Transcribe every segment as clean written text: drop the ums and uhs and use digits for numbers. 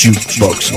Jukeboxen.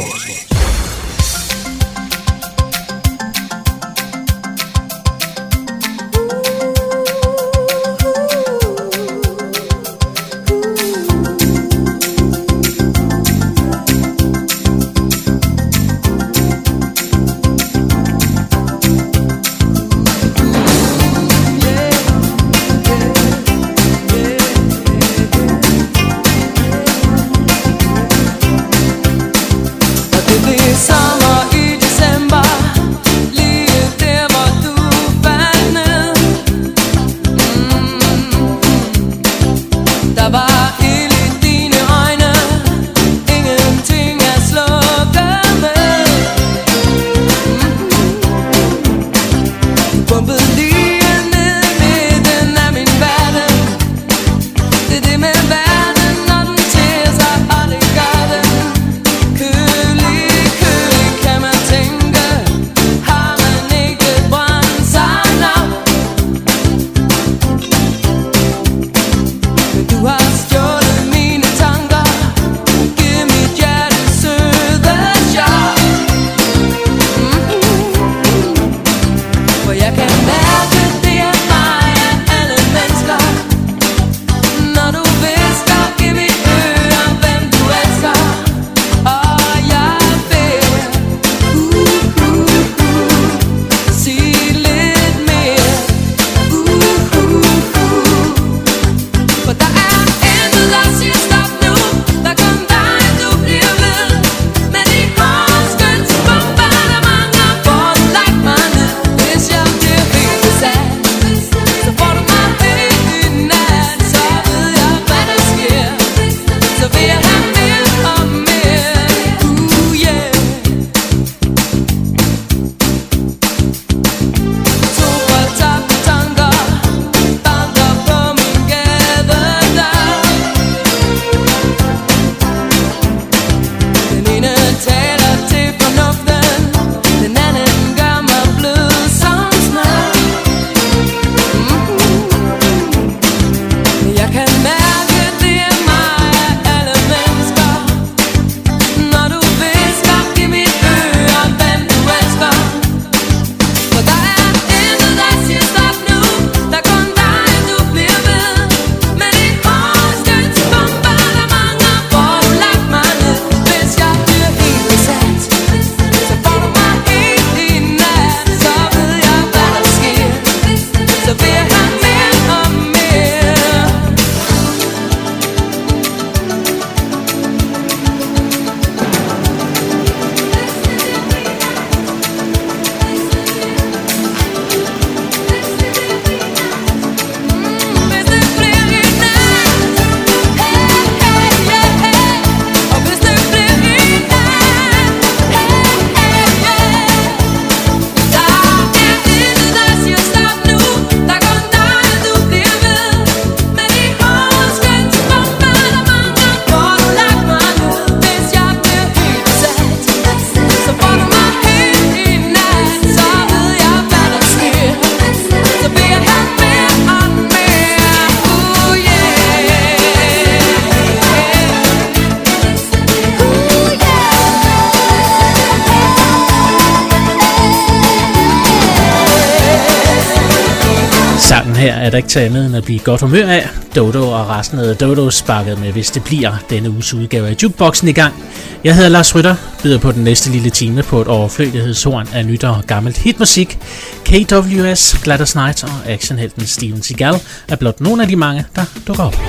Sangen her er der ikke til andet end at blive godt humør af. Dodo og resten af Dodo sparket med, hvis det bliver denne uges udgave af Jukeboxen i gang. Jeg hedder Lars Rytter, byder på den næste lille time på et overflødighedshorn af nyt og gammelt hitmusik. KWS, Gladys Knight og actionhelten Steven Seagal er blot nogle af de mange, der dukker op.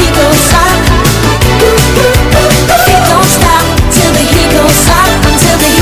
Till the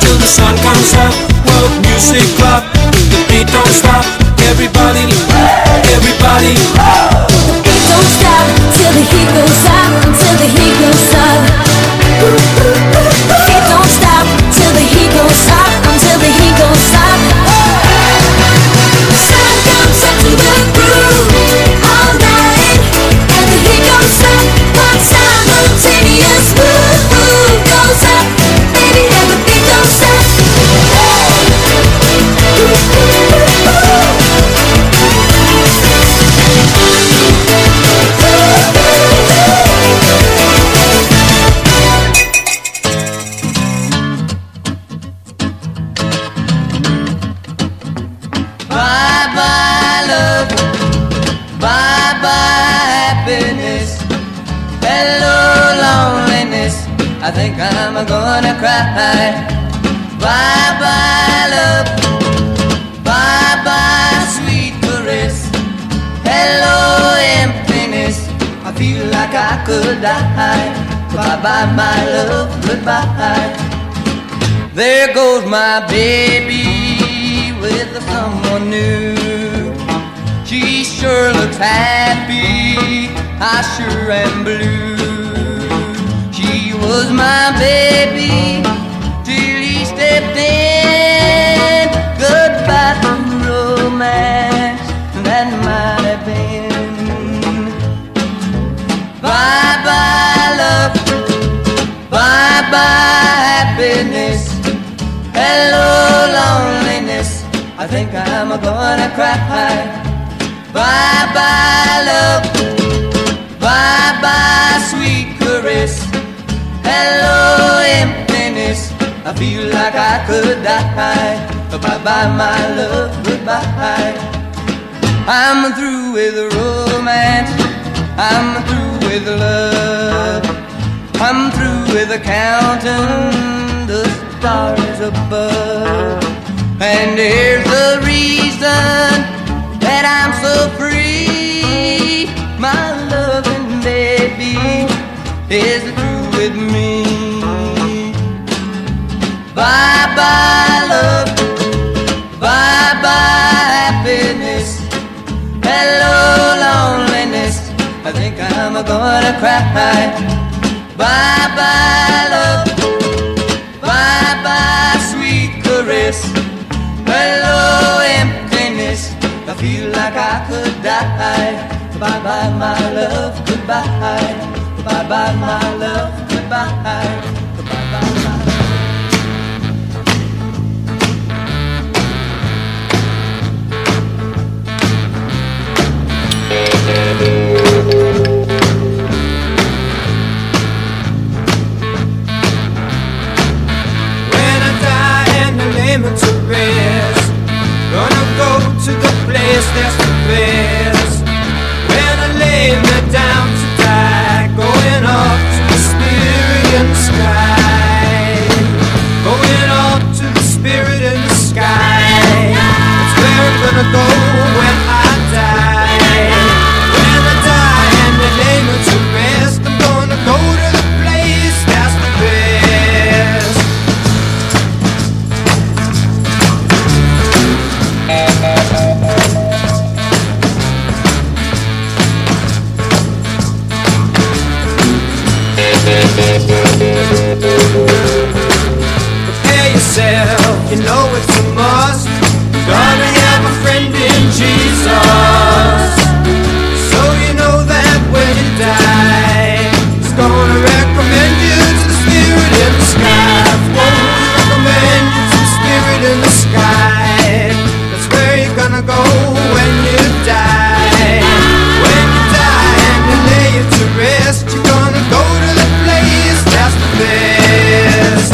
till the sun comes up. World Music Club, the beat don't stop. Everybody, everybody. The beat don't stop till the heat goes up, until the heat goes up. The beat don't stop till the heat goes up, until the heat goes up. Sun comes up to the groove all night, and the heat goes up. One simultaneous move goes up, baby, and the beat don't stop. Bye-bye love, bye-bye happiness, hello loneliness, I think I'm gonna cry. Bye-bye love, bye-bye sweet caress, hello emptiness, I feel like I could die. Bye-bye my love, goodbye. There goes my baby with someone new. She sure looks happy, I sure am blue. She was my baby till he stepped in. Goodbye to romance, that might have been. Bye-bye love, bye-bye happiness, hello loneliness, I think I'm gonna cry. Bye-bye love, bye-bye sweet caress, hello emptiness, I feel like I could die. Bye-bye my love, goodbye. I'm through with romance, I'm through with love, I'm through with counting the stars above. And here's the reason that I'm so free. My loving baby is through with me. Bye-bye love, bye-bye happiness, hello loneliness, I think I'm gonna cry. Bye-bye love, bye-bye sweet caress, hello emptiness, I feel like I could die. Bye-bye my love, goodbye. Bye-bye my love, goodbye. Bye-bye my love. When I die and the name to rest, gonna go to the place that's the best. When I lay me down to die, going up to the spirit in the sky, going up to the spirit in the sky. That's where I'm gonna go when I die. When I die and the name to rest, I'm gonna go to the place that's the best. Prepare yourself, you know it's a must. Gonna have a friend in Jesus, so you know that when you die, He's gonna recommend you to the spirit in the sky. Won't recommend you to the spirit in the sky. That's where you're gonna go when you die. When you die and you lay you to rest, you're gonna go to the place that's the best.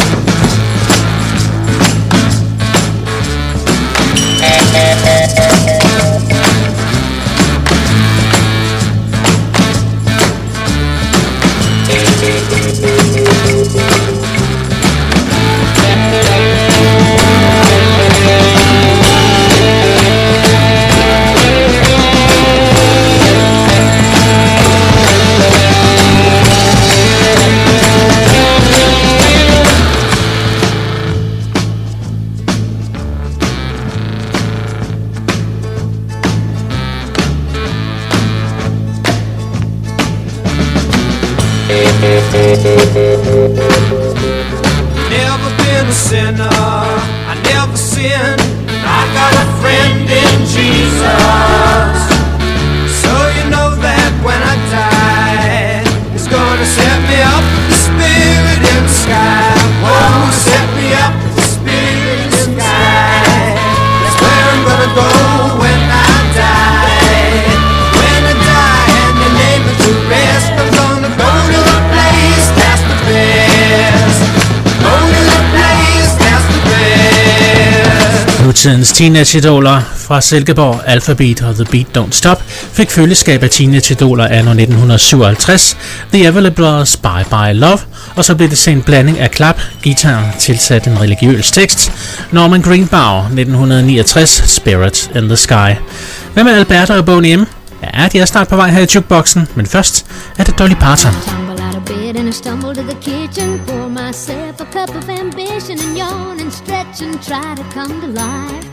sinner. I never sinned. I got a friend in Jesus. So you know that when I die, He's gonna set me up with the Spirit in the sky. Oh, set me up with the Spirit in the sky. That's where I'm gonna go when I die. When I die and you lay me to rest, I'm gonna go to the place that's the best. Go to the place that's the best. Nutidens teenageidoler fra Silkeborg, Alphabet og The Beat Don't Stop fik følgeskab af teenageidoler anno 1957, The Availables Bye Bye Love, og så blev det til en blanding af klap, guitar tilsat en religiøs tekst, Norman Greenbaum 1969, Spirit in the Sky. Hvad med Alberta og Boney M? Ja, de er snart på vej her i jukeboxen, men først er det Dolly Parton. Tumble out of bed and I stumble to the kitchen, pour myself a cup of ambition and yawn and stretch and try to come to life.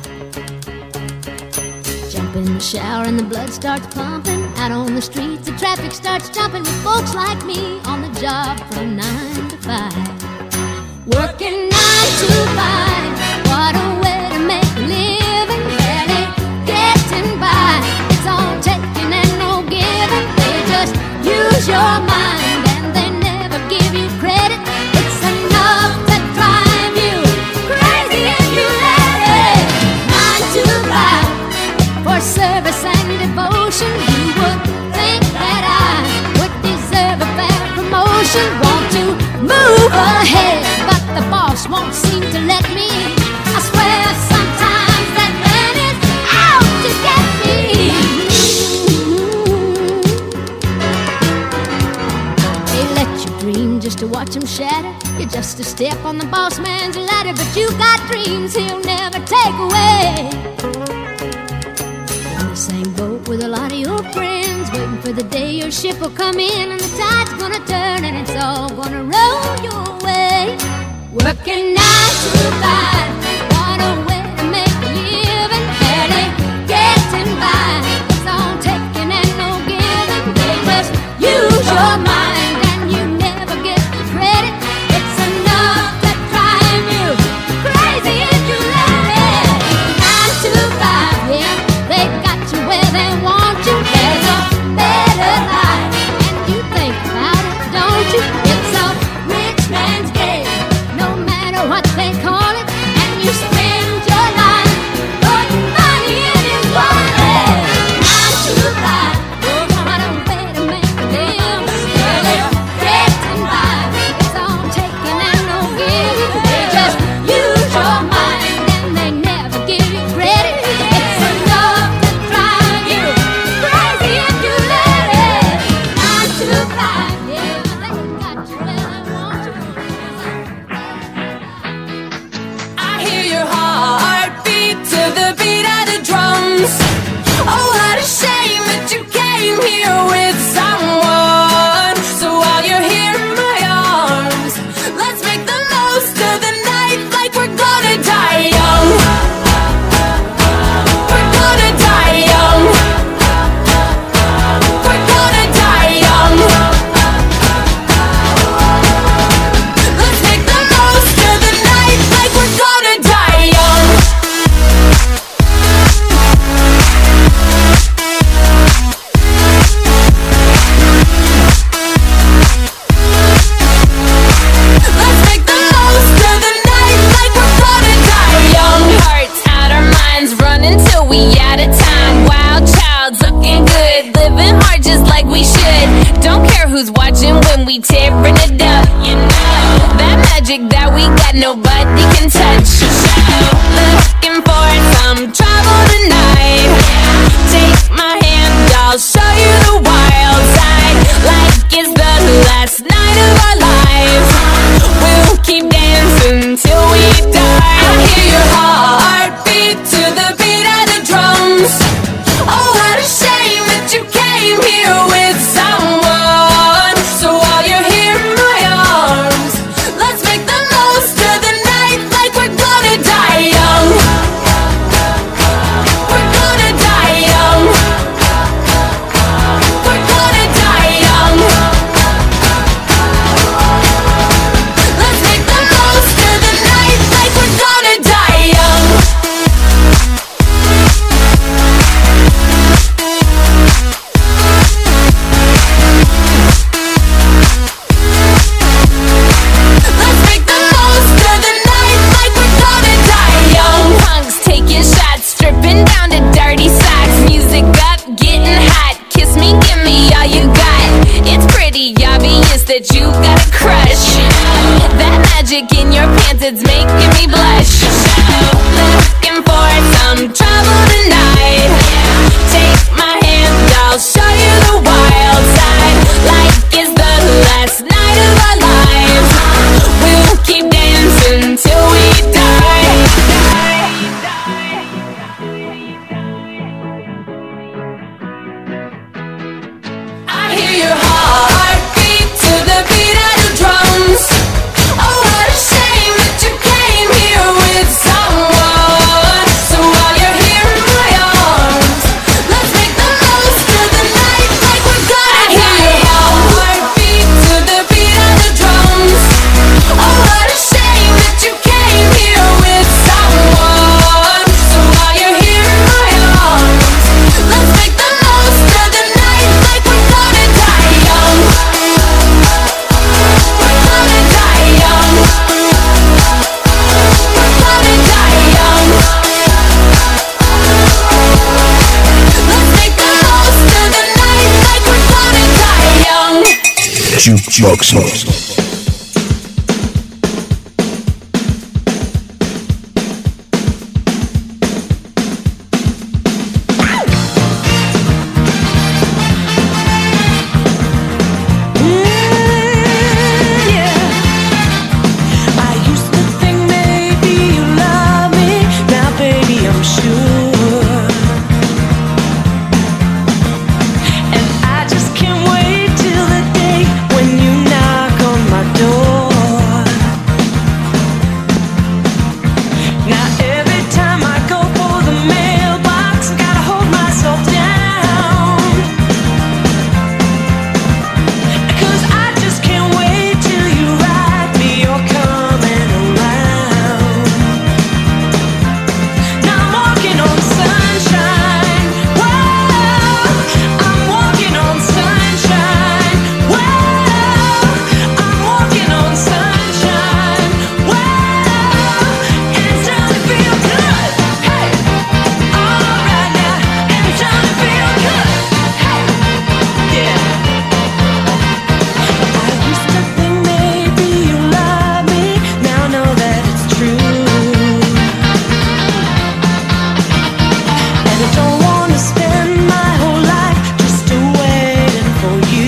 Jump in the shower and the blood starts pumping. Out on the streets the traffic starts jumping with folks like me on the job from 9 to 5. Working 9 to 5, what a way to make a living, barely getting by. It's all taking and no giving, they just use your mind and they never give you credit. It's enough to drive you crazy if you let it. 9 to 5 for service and devotion. You would think that I would deserve a fair promotion. Want to move ahead, but the boss won't seem to let me. I swear sometimes that man is out to get me. They let you dream just to watch him shatter. You're just a step on the boss man's ladder, but you got dreams he'll never take away. In the same boat with a lot of your friends, waiting for the day your ship will come in and the tide's gonna turn and it's all gonna roll your way. Working 9 to 5, what a way to make a living, barely getting by. It's all taking and no giving, they just use your mind and you never get the credit. It's enough to drive you crazy if you let it. 9 to 5, yeah, they got you where they want you. There's a better life and you think about it, don't you? It's a rich man's game, no matter what they call it, and you spend your life putting money in his wallet. 9 to 5, what a way to make a living, barely getting by. It's all taking and no giving, they just use your mind and they never give you credit. It's enough to drive you crazy if you let it. 9 to 5, yeah, they got you where they want you. I hear your heartbeat to the beat of the drums. Oh, what a shame that you came here with someone. So while you're here in my arms, let's make the most of the night like we're gonna die young. We're gonna die young. We're gonna die young. Let's make the most of the night like we're gonna die young. Let's make the most of the night like we're gonna die young. Hearts out our minds, running till we out of time. Wild child, looking good, living hard just like we should. Don't care who's watching when we tearing it up. You know that magic that we got, nobody can touch. Looking for some trouble tonight. Take my hand, I'll show you the wild side. Like it's the last night of our lives. We'll keep dancing till we die. I hear your heartbeat to the beat of the drums. Oh, what a shame that you came here with someone. So while you're here in my arms, let's make the most of the night like we're gonna it's making me blush. Looking for some trouble tonight. Take my hand, I'll show you the wild side. Like it's the last night of our lives. We'll keep dancing till we die. I hear your heartbeat to the beat of the drums. Oh, what a shame that you came here with someone. So while you're here in my arms, let's make the most of the night like we're gonna die. I hear your heartbeat to the beat of the drums. Oh, what a shame that you came here with someone. So while you're here in my arms, let's make the most of the night like we're gonna die young. We're gonna die young. We're gonna die young. Let's make the most of the night like we're gonna die young. Jukebox. I used to think maybe you love me. Now, baby, I'm sure. And I just can't wait till the day when you knock on my door. Now, every time I go for the mailbox, I gotta hold myself down. 'Cause I just can't wait till you write me you're coming around. Now I'm walking on sunshine. Whoa, I'm walking on sunshine. Whoa, I'm walking on sunshine. Whoa, and it's time to feel good. Hey, all right now, and it's time to feel good. Hey, yeah. I used to think maybe you love me. Now I know that it's true. And I don't wanna spend my whole life just waiting for you.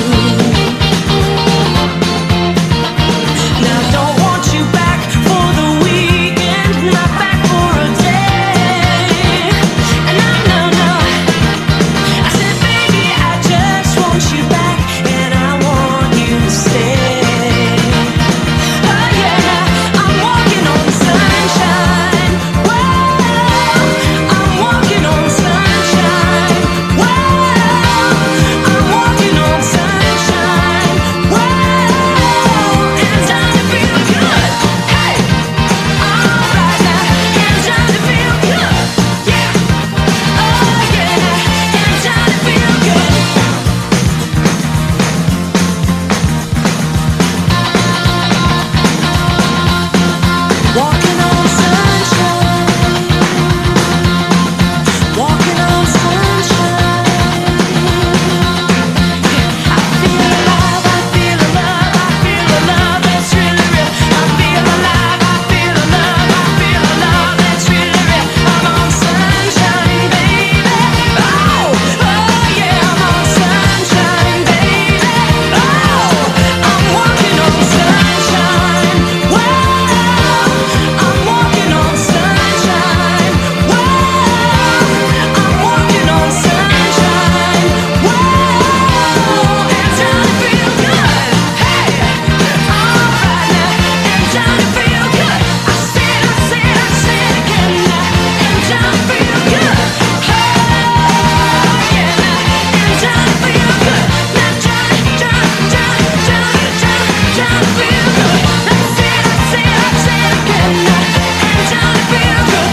Now I don't want you back for the weekend, not back for a day. And no, I said, baby, I just want you back, and I want you to stay. Oh yeah, I'm walking on sunshine. Whoa, I'm walking on sunshine. Whoa, I'm walking on sunshine. Whoa, and it's time to feel good. Hey, all right now, and it's time to feel good. Yeah, oh yeah, and it's time to feel good. Walking on sunshine. Walking on sunshine. I feel alive, I feel alive, I feel alive, that's really real. I feel alive, I feel alive, I feel alive, that's really real. I'm on sunshine, baby. Oh yeah, I'm on sunshine, baby. Oh, I'm walking on sunshine. Whoa, I'm walking on sunshine. Whoa, I'm walking on sunshine. Whoa, and it's time to feel good. Hey, all right now, and it's time to feel good. I said again now, and it's time to feel good. Oh yeah, and it's time to feel good. Now time to feel good. I said again now, and it's time to feel good.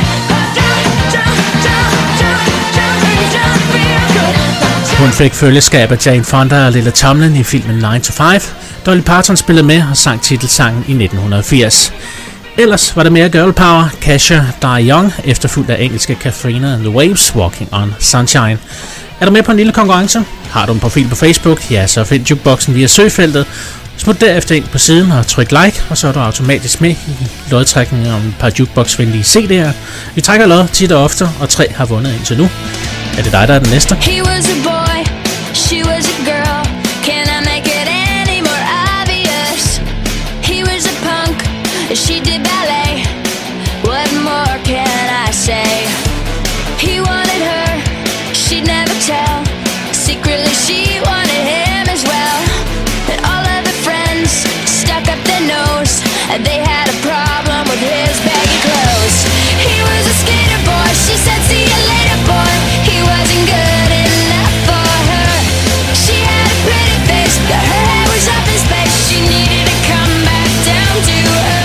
Time to feel good. Hun fik følgeskab af Jane Fonda og Lily Tomlin i filmen 9 to 5. Dolly Parton spillede med og sang titelsangen i 1980. Ellers var der mere girl power, Kesha, Die Young, efterfulgt af engelske Katrina and the Waves, Walking on Sunshine. Er du med på en lille konkurrence? Har du en profil på Facebook? Ja, så find jukeboxen via søgefeltet. Smut derefter ind på siden og tryk like, og så er du automatisk med i lodtrækningen om et par jukebox-venlige CD'er. Vi trækker lod tit og ofte, og 3 har vundet indtil nu. Er det dig, der er den næste? He was a boy, she was a girl. Can I make it any more obvious? He was a punk, she did ballet. What more can I say? He wanted her, she'd never tell. Secretly she wanted him as well. And all of her friends stuck up their nose. They had a problem with his baggy clothes. He was a skater boy, she said see you later boy. He wasn't good enough for her. She had a pretty face, but her hair was up in space. She needed to come back down to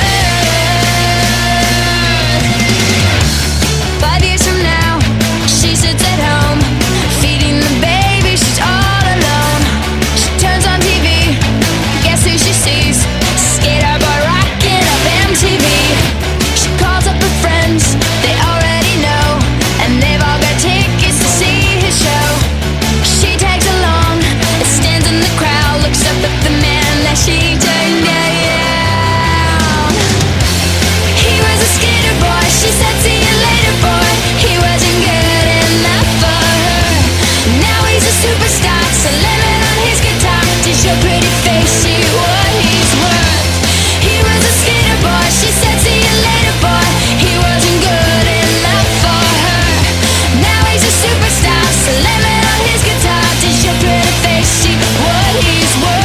earth. 5 years from now, she sits at home, feeding the baby, she's all alone. She turns on TV, guess who she sees? Skater boy rocking up MTV. She calls up her friends, they already know, and they've all got tickets to see his show. She tags along, stands in the crowd, looks up at the man that she turned down. He was a skater boy, she said see you later boy. He wasn't good enough for her. Now he's a superstar, slamming on his guitar to show pretty face, see what he's worth. He was a skater boy, she said see you later boy. He wasn't good enough for her. Now he's a superstar, slamming on his guitar to show pretty face, see what he's worth.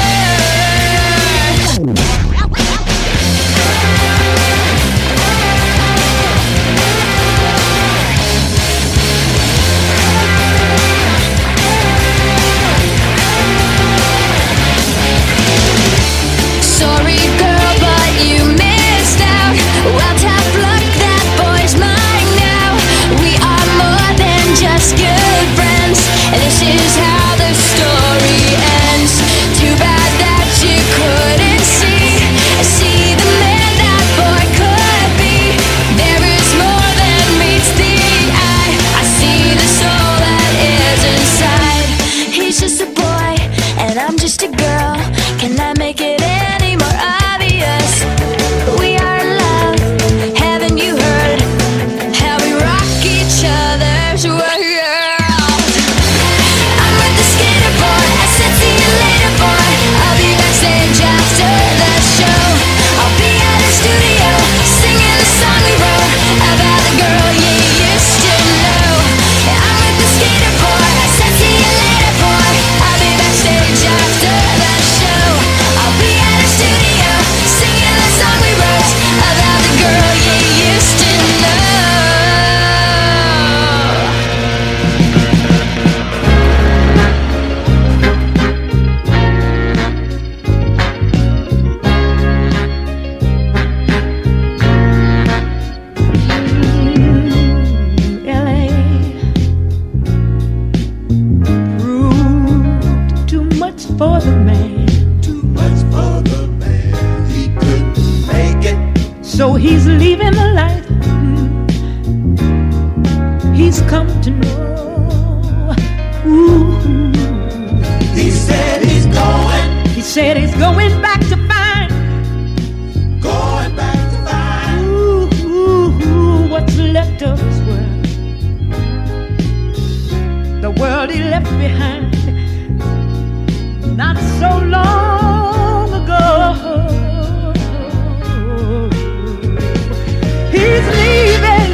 Sorry girl, but you missed out. Well, tough luck, that boy's mine now. We are more than just good friends. This is how the story ends. Too bad that you couldn't see the man that boy could be. There is more than meets the eye. I see the soul that is inside. He's just a boy, and I'm just a girl. Can I make it any more obvious? We are in love, haven't you heard how we rock each other's world? I'm with the skater boy, I said see you later boy. I'll be backstage after the show. I'll be at the studio, singing the song we wrote about the girl you used to know. I'm with the skater boy, I said see you later boy. I'll be backstage after the show. I'll be at the studio, singing the song we wrote about the girl you used to know. LA proved too much for the man, Too much for the man, he couldn't make it. so he's leaving the life he's come to know. Ooh. He said he's going, He said he's going back to find going back to find. what's left of his world, the world he left behind not so long ago. He's leaving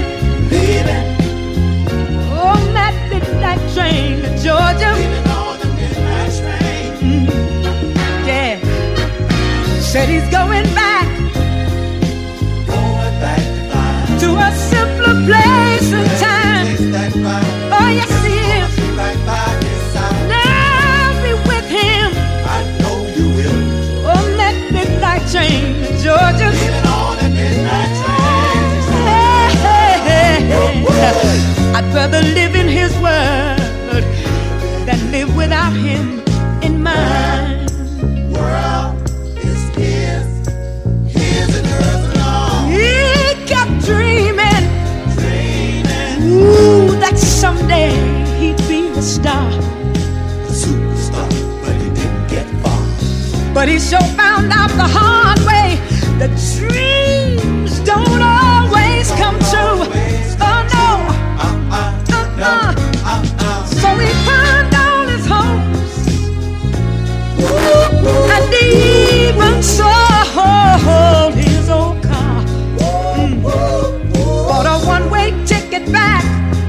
on that midnight train to Georgia. Leaving on the midnight train. Yeah, said he's going back Going back to find. to a simpler place and time. Place that right. Oh yes, he is. Be right by his side. Now be with him I know you will. on that midnight train to Georgia. Leaving on the midnight train. Hey, I'd rather live in his world than live without him in mine. World is his and hers alone. He kept dreaming, Dreaming, ooh, that someday he'd be a star. a superstar, but he didn't get far. But he sure found out the hard way that dreams don't always come true. Oh no, so he burned down his homes and he even sold his old car. Bought a one-way ticket back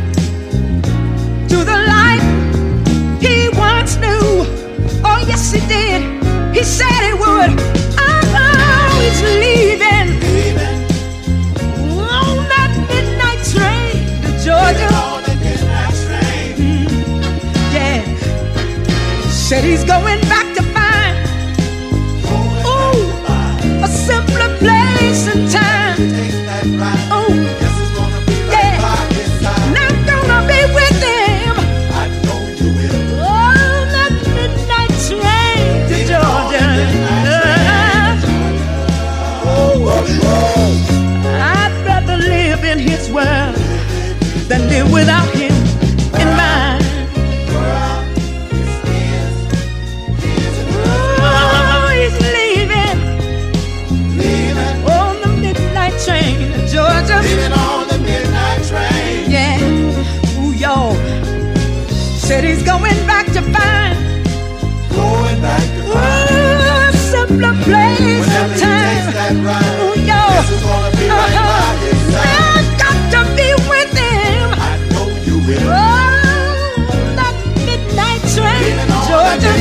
to the life he once knew. Oh yes he did. He said he would. Oh, he's leaving on that midnight train to Georgia. Yeah. Said he's going back to find a simpler place and time. Oh, yeah. And I'm gonna be with him on that midnight train to Georgia. I'd rather live in his world than live without him in mine. Oh, he's leaving on the midnight train to Georgia. Yeah, ooh, y'all. Said he's going back to find a simpler place and time. Ooh, y'all. I've got to be with him. Oh, that midnight train to Georgia.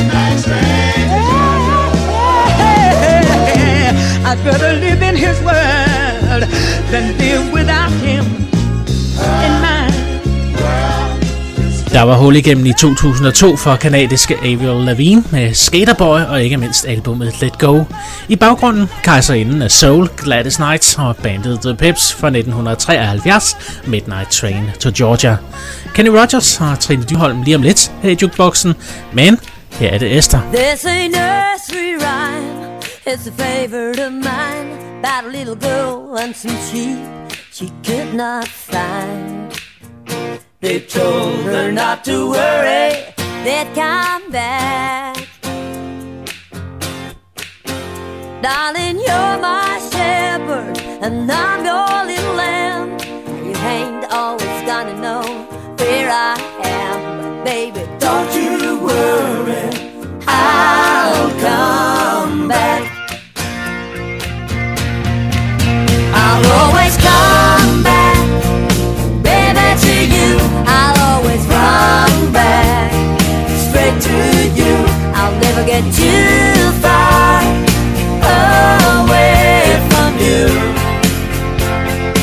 I'd rather live in his world than live without him in mine. Der var hul igennem i 2002 for kanadiske Avril Lavigne med Skaterboy og ikke mindst albumet Let Go. I baggrunden kejserinden af soul, Gladys Knight og bandet The Pips fra 1973, Midnight Train to Georgia. Kenny Rogers og Trine Dyrholm lige om lidt her i Jukeboxen, men her er det Esther. There's a nursery rhyme, it's a favorite of mine, about a little girl and some sheep she could not find. They told her not to worry, they'd come back. Darling, you're my shepherd and I'm your little lamb. You ain't always gonna know where I am, but baby, don't you worry, I'll come back. I'll always come back, baby, to you. I'll always run back straight to you. I'll never get too far away from you.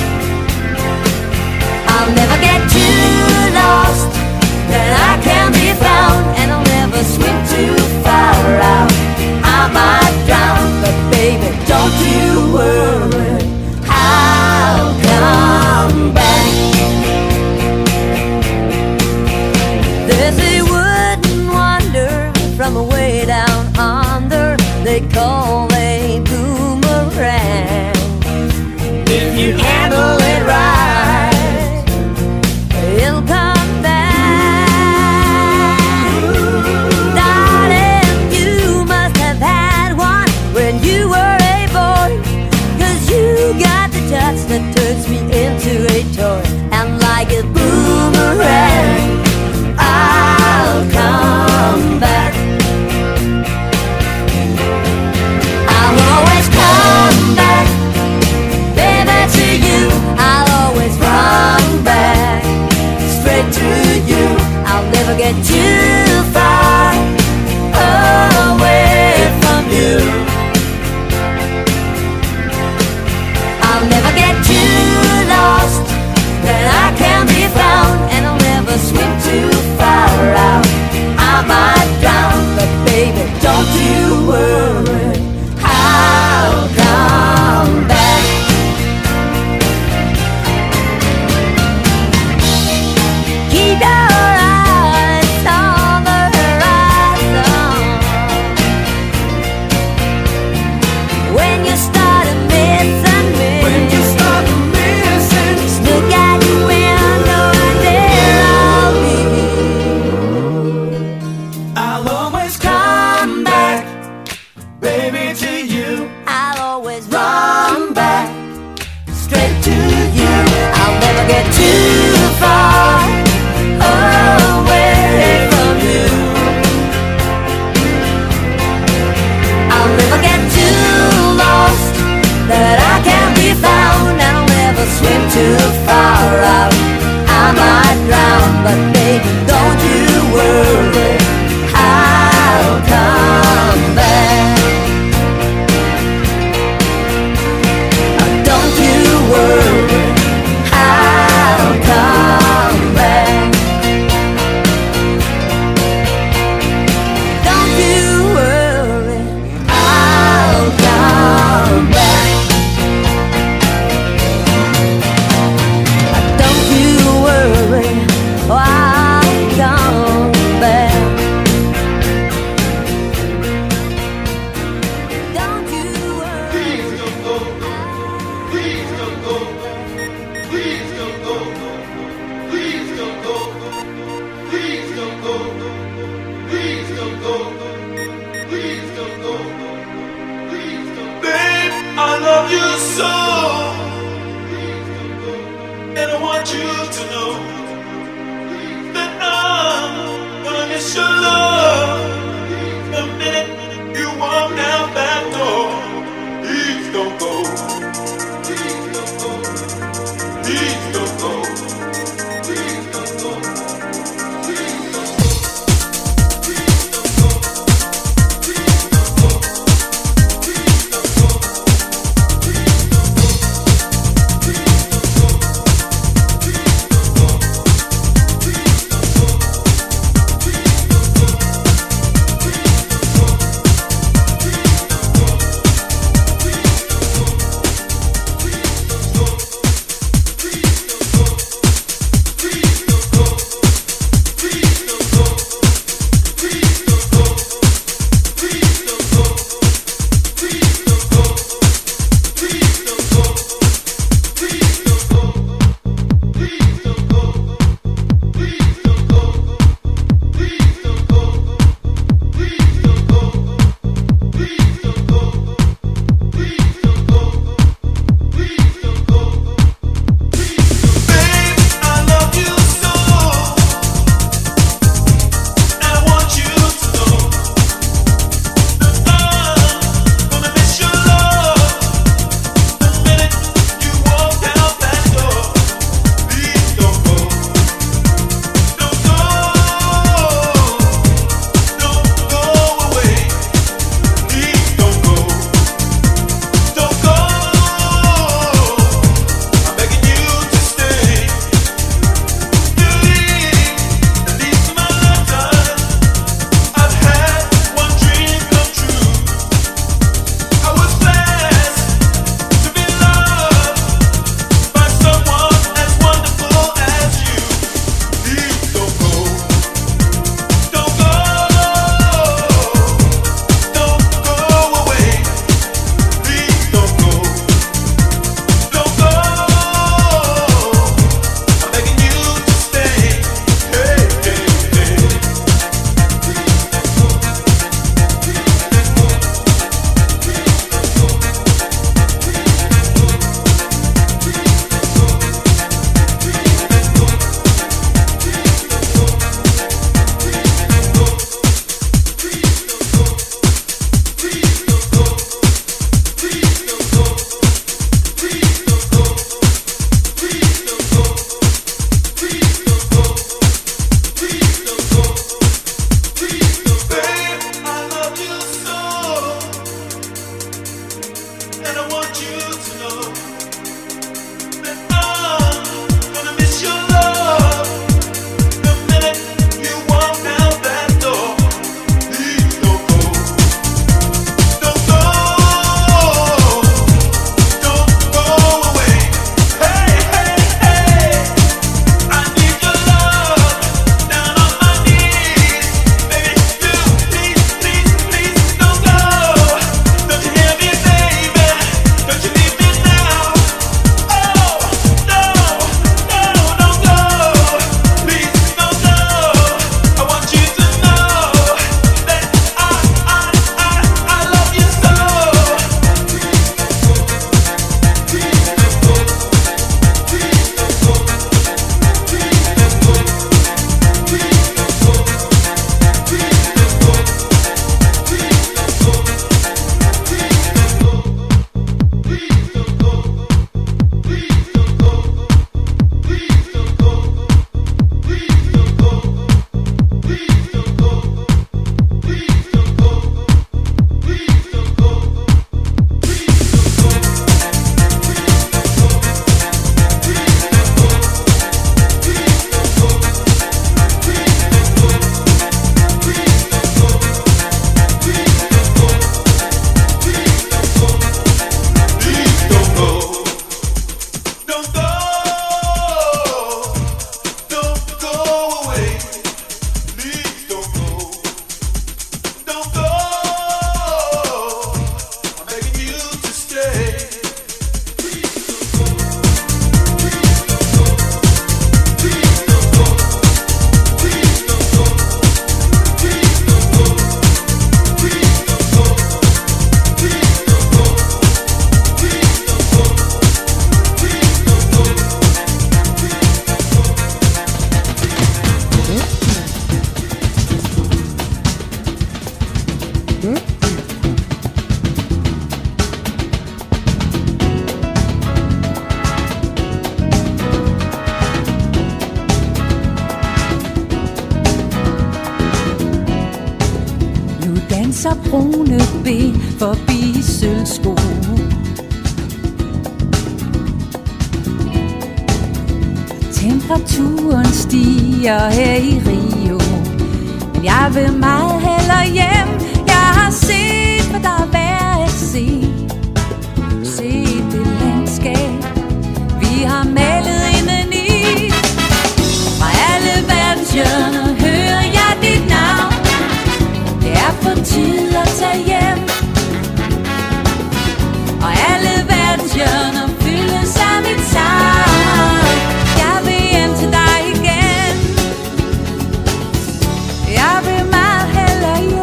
get too far away from you. I'll never get too lost that I can't be found, and I'll never swim too far out. I might drown, but baby, don't you worry, I'll come back. Don't you worry, I'll come back. Don't you worry, I'll come back. Don't you worry, I'll come back. Don't you worry. Please don't go. Please don't go. Please don't go. Please don't go. Please don't go. Please don't go. Please don't go. Please don't go. Babe, I love you so. And I want you to know that I'm gonna miss your love the minute you walk out that door. Please don't go. Please don't go. Please don't go. Please don't go. Please don't go. Please don't go. Please don't go. Please don't go. Please don't go. Please don't go. Please don't go. Please don't go. Please don't go. viser brune ben forbi sølvsko. Temperaturen stiger her i Rio, men jeg vil meget hellere hjem. Jeg har set, hvad der er værd at se. Se det landskab, vi har malet indeni. Fra alle verdens hjørner hører jeg dit navn. Det er på tid at tage hjem. Og alle verdens hjørner fyldes af mit savn. Jeg vil hjem til dig igen. Jeg vil meget hellere hjem.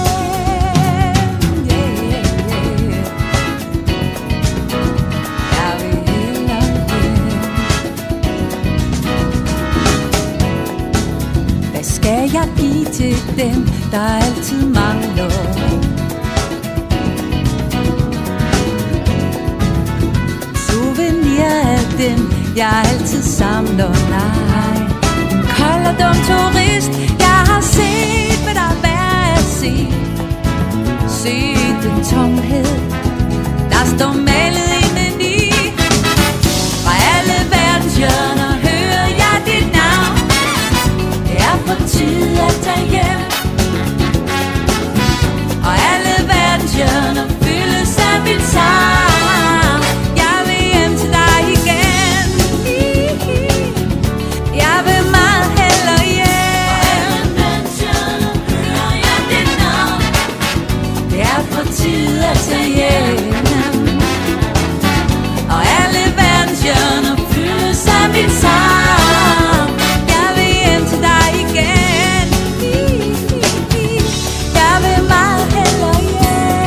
Jeg vil hellere hjem. Hvad skal jeg give til dem, der altid mangler? Souvenir af dem, jeg altid samler. Nej, en kold og dum turist. Jeg har set, hvad der er værd at se. Se den tomhed, der står malet indeni. Fra alle verdens hjørner hører jeg dit navn. Det er på tid at tage hjem. Og alle verdens hjørner fyldes af mit savn. Jeg vil hjem til dig igen. Jeg vil meget hellere hjem. Og alle verdens hjørner hører jeg dit navn. Det er på tid at tage hjem. Og alle verdens hjørner fyldes af mit savn. Jeg vil hjem til dig igen. Jeg vil meget hellere hjem.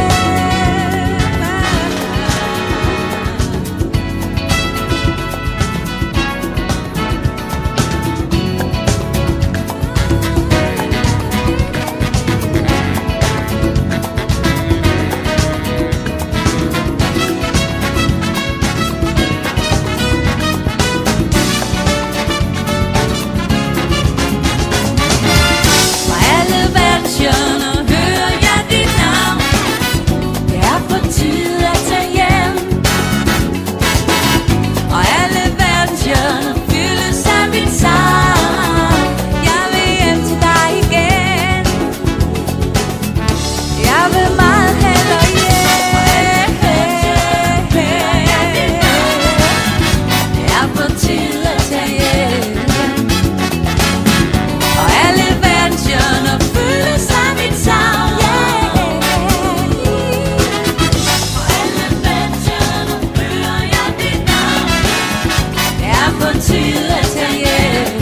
Fra alle verdens hjørner hører jeg dit navn. Det er på tid at tage hjem. Og alle verdens hjørner fyldes af mit savn. Jeg vil hjem til dig igen. Jeg vil meget hellere hjem. Det er på tid at tage hjem. Og alle verdens hjørner fyldes af mit savn. Og alle verdens hjørner hører jeg dit navn. Det er på tid at tage hjem.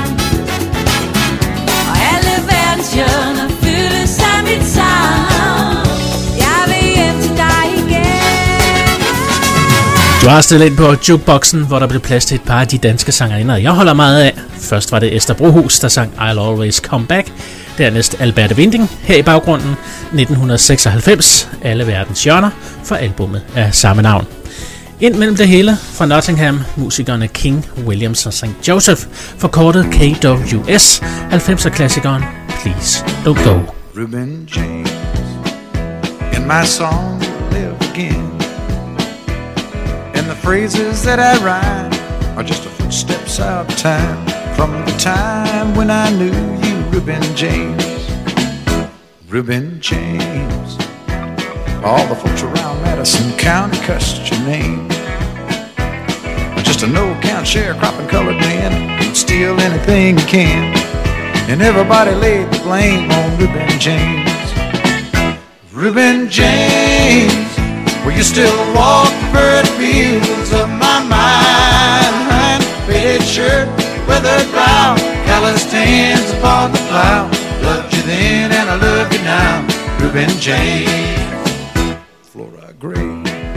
Og alle verdens hjørner fyldes af mit savn. Jeg vil hjem til dig igen. Du har stillet ind på jukeboxen, hvor der blev plads til et par af de danske sangerinder, jeg holder meget af. Først var det Esther Brohus, der sang I'll Always Come Back. Dernæst Alberte Winding, her i baggrunden 1996, Alle verdens hjørner, for albumet af samme navn. Ind mellem det hele fra Nottingham, musikerne King, Williams og St. Joseph, forkortet KWS, 90'er-klassikeren Please Don't Go. Reuben James, in my song live again. And the phrases that I write are just a footsteps out of time. From the time when I knew you, Reuben James. Reuben James. All the folks around Madison County cussed your name. Just a no-account sharecropping colored man who'd steal anything he can. And everybody laid the blame on Reuben James. Reuben James, will you still walk the furrowed fields of my mind? Faded shirt, weathered brow, calloused hands upon the plow. Loved you then and I love you now, Reuben James. Flora Gray,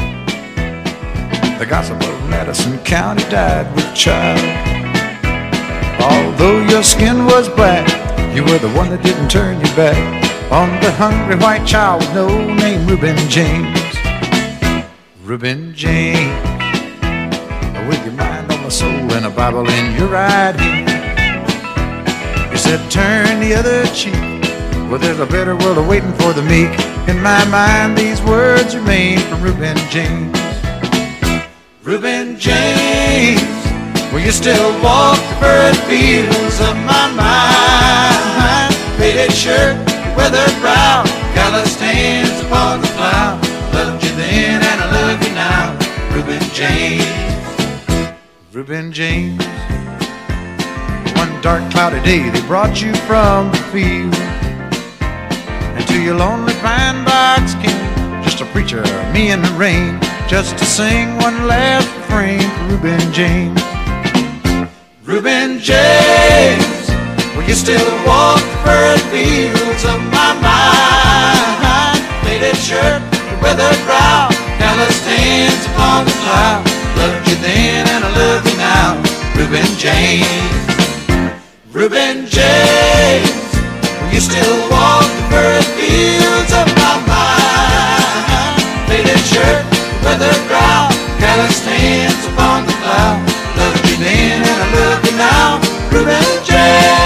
the gossip of Madison County, died with child. Although your skin was black, you were the one that didn't turn your back on the hungry white child with no name, Reuben James. Reuben James, with your mind on the soul and a Bible in your right hand. You said turn the other cheek Well, there's a better world awaiting for the meek. In my mind, these words remain from Reuben James. Reuben James, will you still walk the furrowed fields of my mind? Faded shirt, weathered brow, calloused hands upon the plow. Loved you then and I love you now. Reuben James, Reuben James. One dark cloudy day they brought you from the field, and to your lonely pine box came just a preacher, me in the rain, just to sing one last refrain for Reuben James. Reuben James, will you still walk the furrowed fields of my mind? Faded shirt, weathered brow, calloused hands upon the plow. Loved you then and I love you now. Reuben James, Reuben James, will you still walk the furrowed fields of my mind? Faded shirt, weathered brow, calloused hands upon the plow. Loved you then and I love you now. Reuben James.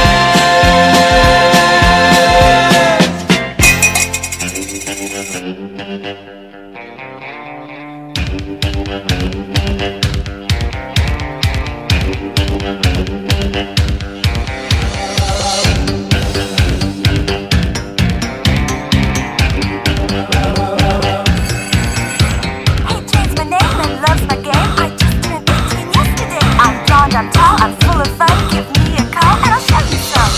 I'm tall, I'm full of fun. Give me a call and I'll show you some.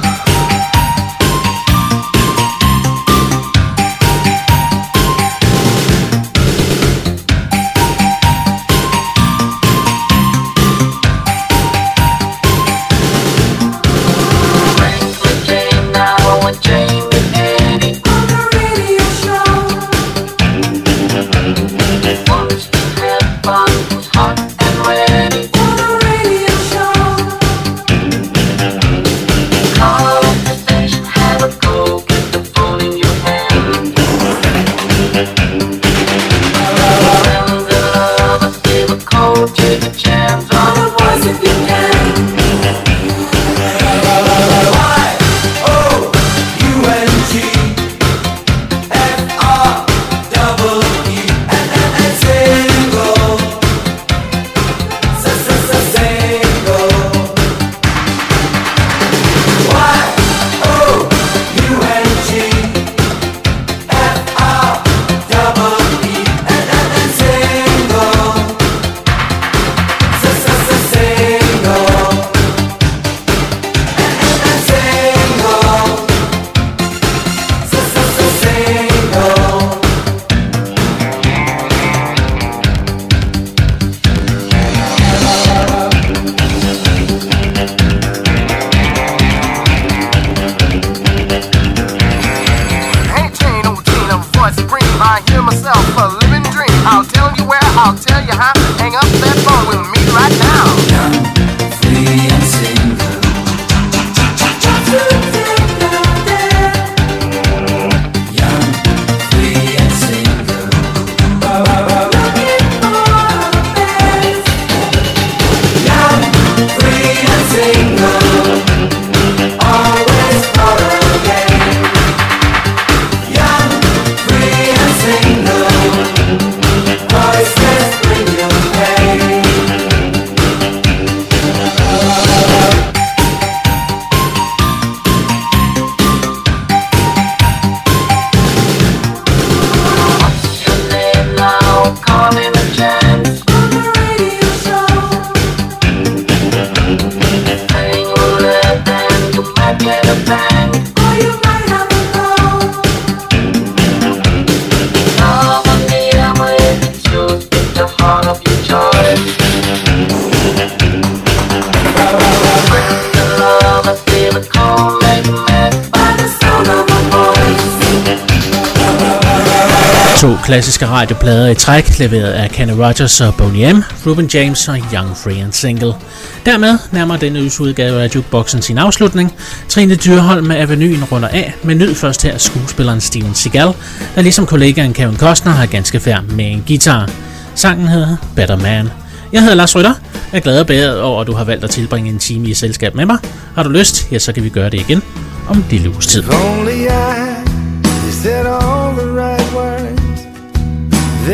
To klassiske radioplader i træk, leveret af Kenny Rogers og Boney M, Reuben James og Young, Free and Single. Dermed nærmer denne uges udgave af Jukeboxen sin afslutning. Trine Dyrholm med Avenyen runder af, men nyd først her skuespilleren Steven Seagal, der ligesom kollegaen Kevin Costner har ganske færd med en guitar. Sangen hedder Better Man. Jeg hedder Lars Rytter. Jeg er glad og bæret over, at du har valgt at tilbringe en time i selskab med mig. Har du lyst, ja, så kan vi gøre det igen om en lille uges tid. Only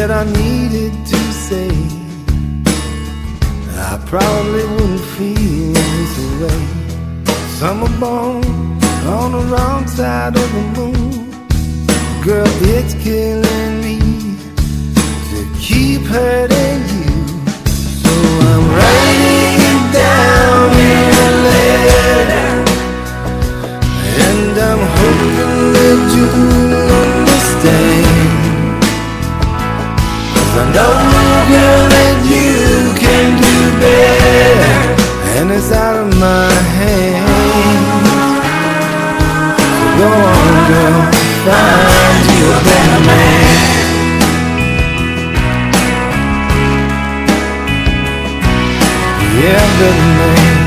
that I needed to say. I probably wouldn't feel this way. Summer born on the wrong side of the moon. Girl, it's killing me to keep hurting you. So I'm writing it down in a letter, and I'm hoping that you'll understand. 'Cause I know, girl, that you can do better, and it's out of my hands. So go on, girl, find you a better man. Yeah, better man.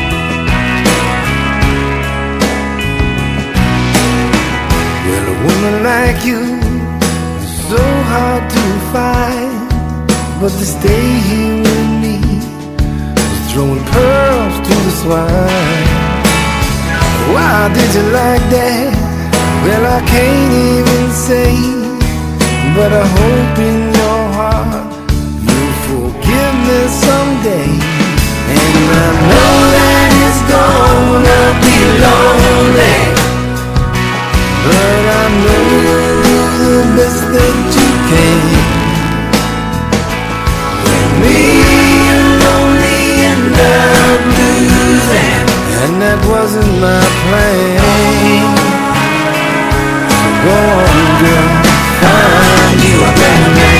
Well, a woman like you is so hard to find, but to stay here with me was throwing pearls to the swine. Why did you like that? Well, I can't even say, but I hope in your heart you'll forgive me someday. And I know that it's gonna be lonely, but I know you'll do the best that you can. With me, you're lonely and I'm losing, and that wasn't my plan. So go on, girl, find you a better man.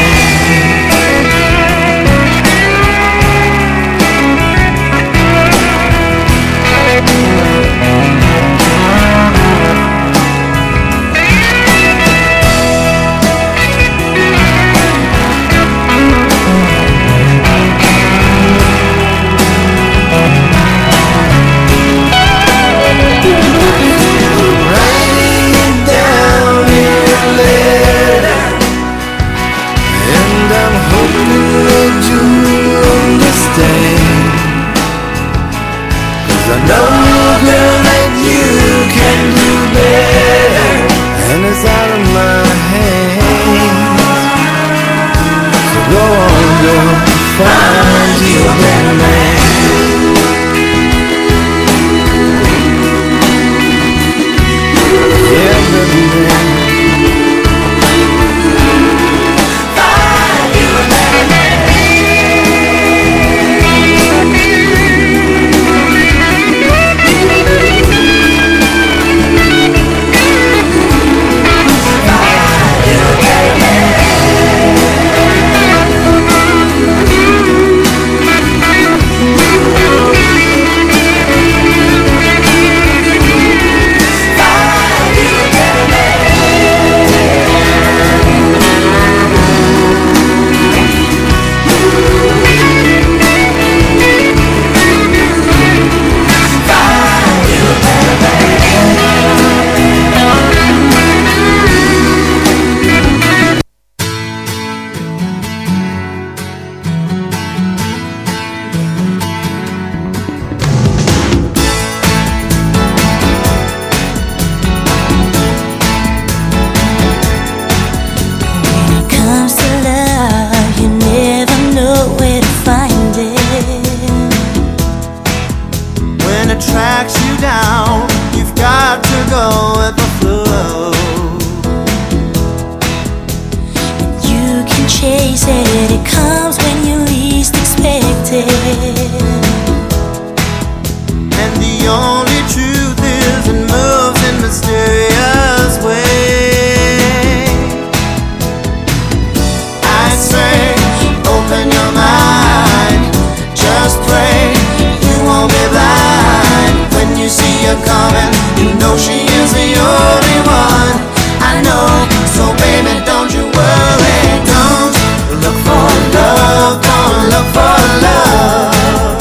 I know, girl, that you can do better, and it's out of my hands. So go on, girl, find you a better man. Yeah, better man. Find you a better man. Don't look for love, don't look for love.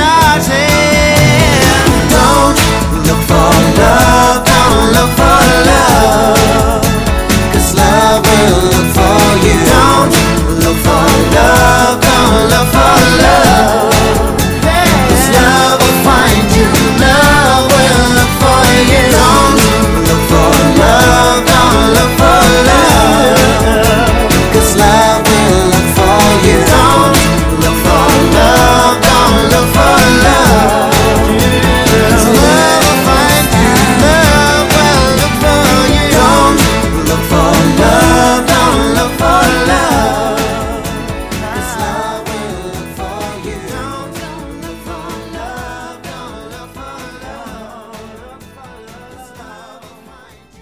rising. Don't look for love, don't look for love, 'cause love will look for you. Don't look for love, don't look for love, 'cause love will find you. Love will look for you. Don't look for love, don't look for love, 'cause love will look for you. Don't look for love, don't look for love, 'cause love will find you. Love will look for you. Don't look for love, don't look for love, 'cause love will look for you. Don't look for love, don't look for love, 'cause love will find you.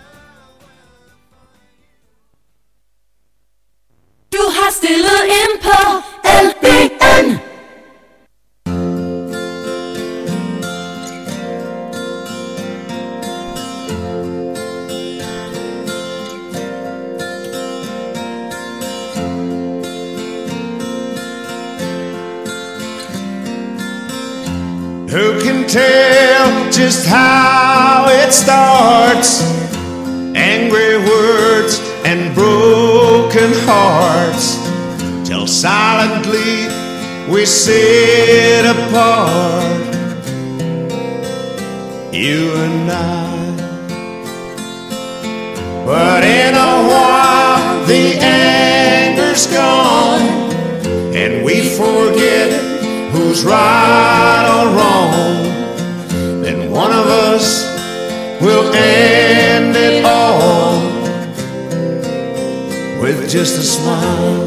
Du har stillet ind på LBN. Who can tell just how it starts? Angry words and broken hearts, till silently we sit apart, you and I. But in a while the anger's gone, and we forget who's right or wrong. Then one of us will end it all with just a smile.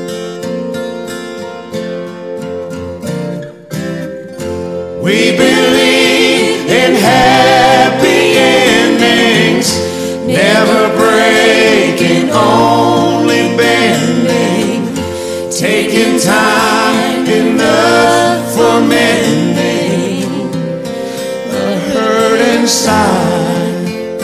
We believe in happy endings, never breaking, only bending, taking time enough for mending the hurt inside.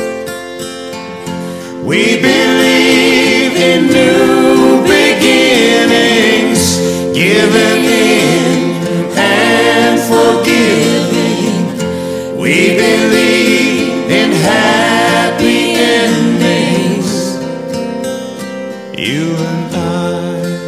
We believe in new beginnings, giving in and forgiving. We believe in happy endings, you and I.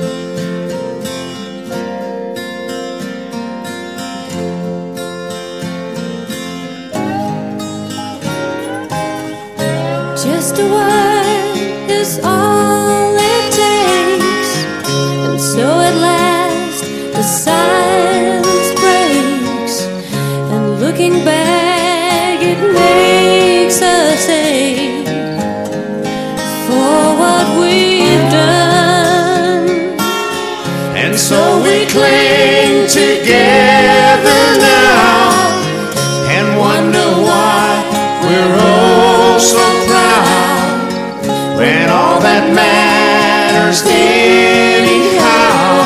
Just a word is all it takes, and so at last the silence breaks, and looking back it makes us ache for what we've done. And so we cling together now and wonder why we're all so proud, when all that matters anyhow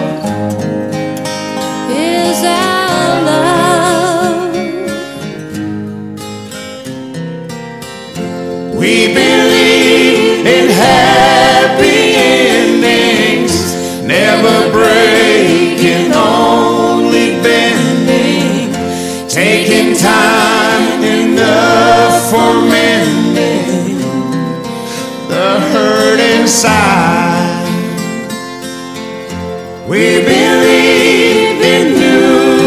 is our love. We believe in happy endings, never breaking, only bending, taking time enough for mending the hurt inside. We believe